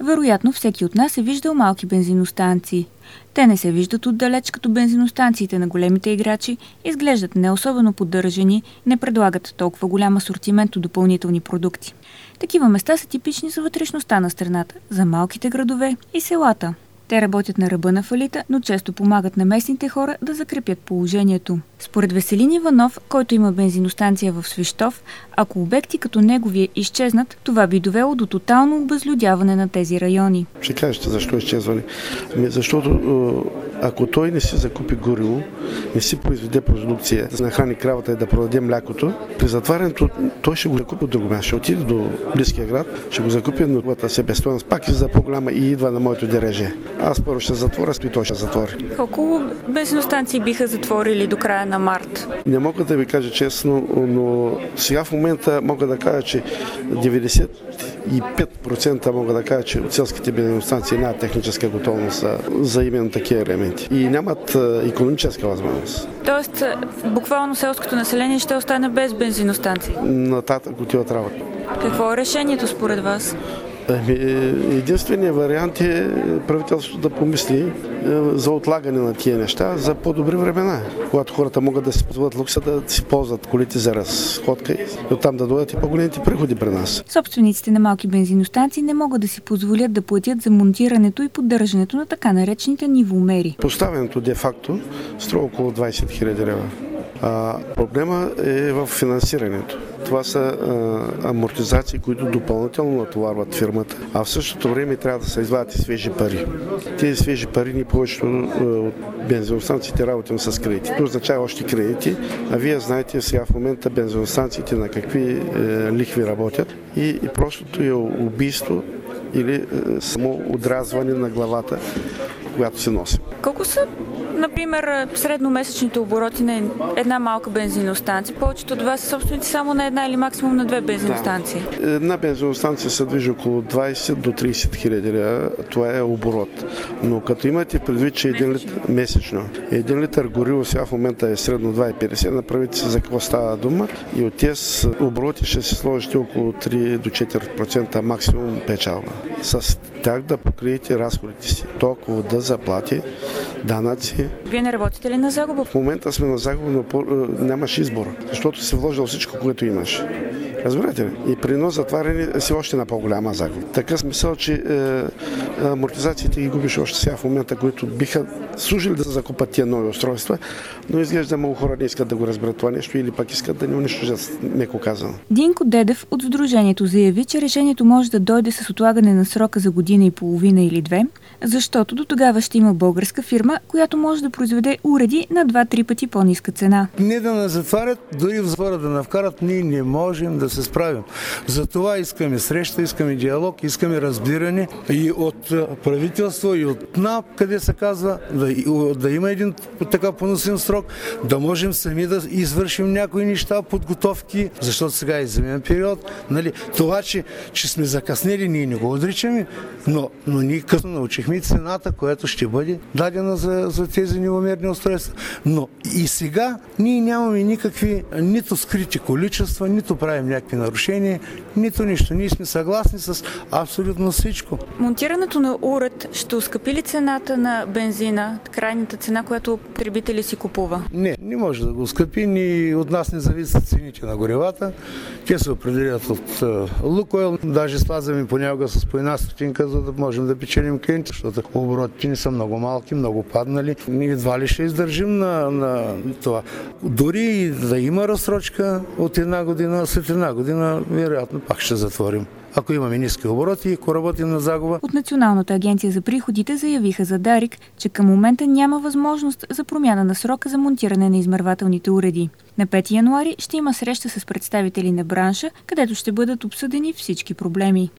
Вероятно всеки от нас е виждал малки бензиностанции. Те не се виждат отдалеч като бензиностанциите на големите играчи, изглеждат не особено поддържани, не предлагат толкова голям асортимент от допълнителни продукти. Такива места са типични за вътрешността на страната, за малките градове и селата. Те работят на ръба на фалита, но често помагат на местните хора да закрепят положението. Според Веселин Иванов, който има бензиностанция в Свищов, ако обекти като неговия изчезнат, това би довело до тотално обезлюдяване на тези райони. Ще кажете защо изчезване? Защото ако той не си закупи гориво, не си произведе продукция, да нахрани кравата и да продаде млякото, при затварянето той ще го закупи от друго място. Ще отиде до близкия град, ще го закупи на новата себестойност, пак за по-голяма и идва на моето дереже. Аз първо ще затворя, и той ще затвори. Колко бензиностанции биха затворили до края на март? Не мога да ви кажа честно, но сега в момента мога да кажа, че 95% мога да кажа, че от селските бензиностанции нямат техническа готовност за именно такива елементи и нямат икономическа възможност. Тоест, буквално селското население ще остане без бензиностанции? Нататък отиват работа. Какво е решението според вас? Единственият вариант е правителството да помисли за отлагане на тия неща за по-добри времена, когато хората могат да си позволят лукса да си ползват колите за разходка и оттам да дойдат и по-големите приходи при нас. Собствениците на малки бензиностанции не могат да си позволят да платят за монтирането и поддържането на така наречените нивомери. Поставянето де-факто струва около 20 000 лева. Проблема е в финансирането. Това са амортизации, които допълнително натоварват фирмата, а в същото време трябва да се извадят и свежи пари. Тези свежи пари ни повечето от бензиностанциите работим с кредити. Това означава още кредити, а вие знаете сега в момента бензиностанциите на какви лихви работят и простото е убийство или само отразване на главата, която се носи. Колко са, например, средномесечните обороти на една малка бензиностанция? Повечето от вас са собственици само на една или максимум на две бензиностанции. Да. Една бензиностанция се движи около 20 до 30 хиляди лева. Това е оборот. Но като имате предвид, че месечно, 1 литър гориво сега в момента е средно 2,50, направите се за какво става дума и от тези обороти ще се сложите около 3 до 4% максимум печалба. С тях да покриете разходите си. Ток, вода, заплати, данъци. Вие не работите ли на загуба? В момента сме на загуба, но нямаш избор, защото си вложил всичко, което имаш. Разбирате ли? И при едно затваряне си още на по-голяма загуба. Така смисъл, че амортизациите ги губиш още сега в момента, които биха служили да закупат тия нови устройства, но изглежда много хора не искат да го разберат това нещо или пак искат да не унищожат, меко казано. Динко Дедев от Сдружението заяви, че решението може да дойде с отлагане на срока за година и половина или две, защото до тогава ще има българска фирма, която може да произведе уреди на 2-3 пъти по-ниска цена. Не да не затварят, дори в затвора да навкарат, ние не можем да се справим. Затова искаме среща, искаме диалог, искаме разбиране и от правителство, и от НАП, къде се казва, да има един така поносим срок, да можем сами да извършим някои неща, подготовки, защото сега е зимен период. Нали? Това, че сме закъснели, ние не го отричаме, но ние късно научихме цената, която ще бъде дадена за тези нивомерни устройства. Но и сега ние нямаме никакви нито скрити количества, нито правим някакви нарушения, нито нищо. Ние сме съгласни с абсолютно всичко. Монтирането на уред ще оскъпи ли цената на бензина, крайната цена, която потребители си купува? Не може да го оскъпи, ни от нас не зависят цените на горевата. Те се определят от Лукойл. Даже слазваме понякога с по една стотинка, за да можем да печелим клиенти, защото оборотите ни са много малки, много паднали. Ние едва ли ще издържим на това. Дори и да има разсрочка от една година, след една година, вероятно пак ще затворим. Ако имаме ниски обороти и ако работим на загуба. От Националната агенция за приходите заявиха за Дарик, че към момента няма възможност за промяна на срока за монтиране на измервателните уреди. На 5 януари ще има среща с представители на бранша, където ще бъдат обсъдени всички проблеми.